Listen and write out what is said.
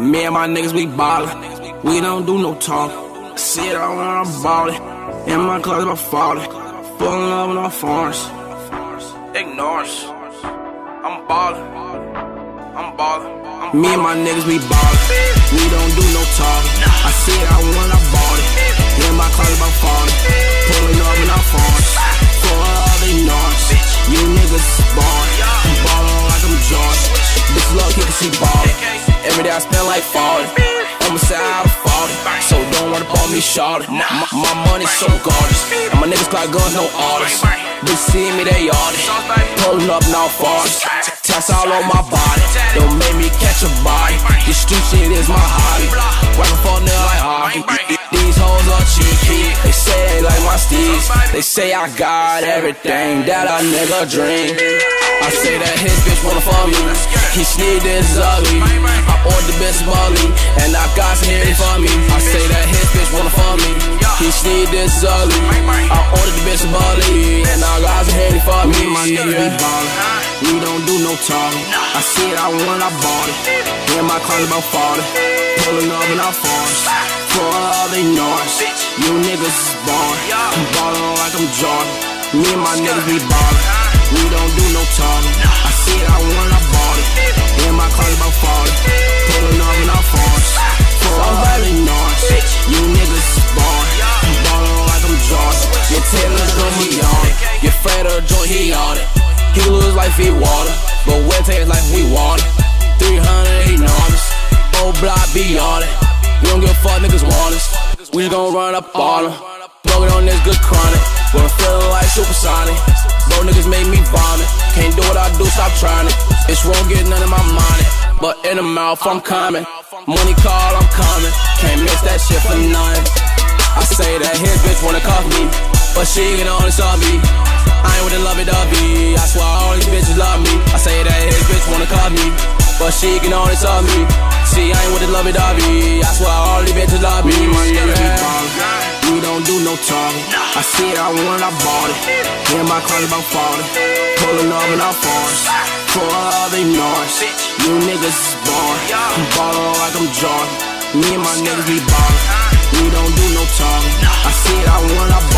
Me and my niggas, we ballin'. We don't do no talk. Sit on when I'm ballin'. In my closet, I'm fallin'. Fullin' up in our farms. Ignore us. I'm ballin'. I'm ballin'. Me and my niggas, we ballin'. We don't do no talk. I said I when I bought it. In my closet, I'm fallin'. Pullin' up in our farms. For all they noise. You niggas ballin'. I'm ballin' like I'm George. Bitch love, he can see ballin'. Every day I spend like 40. I'ma say I fought it, so don't run up on me, shawty. My money so gorgeous, and my niggas got guns, no orders. Bitch see me, they artists. Pulling up now fars. Tats all on my body. Don't make me catch a body. This street shit is my hobby. Rapping for a nigga like hockey. These hoes are cheeky. They say they like my steez. They say I got everything that a nigga dream. I say that his bitch wanna fuck me. He sneezed this ugly. I ordered the bitch Molly, and I got some hair for me. I say that his bitch wanna fuck me. He sneezed this ugly. I ordered the bitch Molly, and I got some hair for me. My niggas be ballin'. We don't do no talking. I said I when I bought it. In my closet about 40. Pulling up in our farms. For all they noise. You niggas is ballin'. I'm ballin' like I'm Jordan. Me and my niggas be ballin'. We don't do no talking. I said I when I bought it. In my closet about 40. Pulling up in our farms. For all they noise. You niggas is ballin'. I'm ballin' like I'm Jordan. Your tailor's gonna be on it. Your friend of the joint, he on it. He lose like feed water, but wet tastes like we want it. 300 enormous, old block be on it. We don't give a fuck, niggas want us. We gon' run up on them. Blowin' on this good chronic, but I'm feeling like supersonic. Bro, niggas make me vomit. Can't do what I do, stop trying it. It's wrong, get none of my money, but in the mouth I'm coming. Money call, I'm coming. Can't miss that shit for nothing. I say that his bitch wanna cuff me, but she can only saw me. I ain't with the lovey-dovey. I swear all these bitches love me. I say that his bitch wanna cuff me, but she can only saw me. See, I ain't with the lovey-dovey. I swear all these bitches love me. My niggas be ballin'. We don't do no talking. I said I when I bought it. In my closet about 40. Pulling up in our farms. For all they noise. You niggas is ballin'. I'm ballin' like I'm Jordan. Me and my niggas be ballin'. We don't do no talking. I said I when I bought it.